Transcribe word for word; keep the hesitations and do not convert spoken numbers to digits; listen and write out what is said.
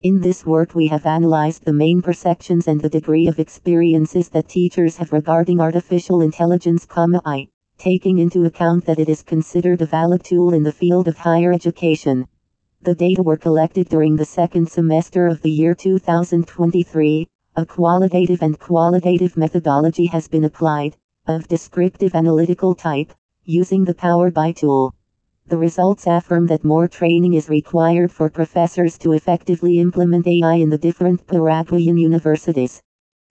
In this work we have analyzed the main perceptions and the degree of experiences that teachers have regarding artificial intelligence, I, taking into account that it is considered a valid tool in the field of higher education. The data were collected during the second semester of the year two thousand twenty-three. A qualitative and qualitative methodology has been applied, of descriptive analytical type, using the Power B I tool. The results affirm that more training is required for professors to effectively implement A I in the different Paraguayan universities.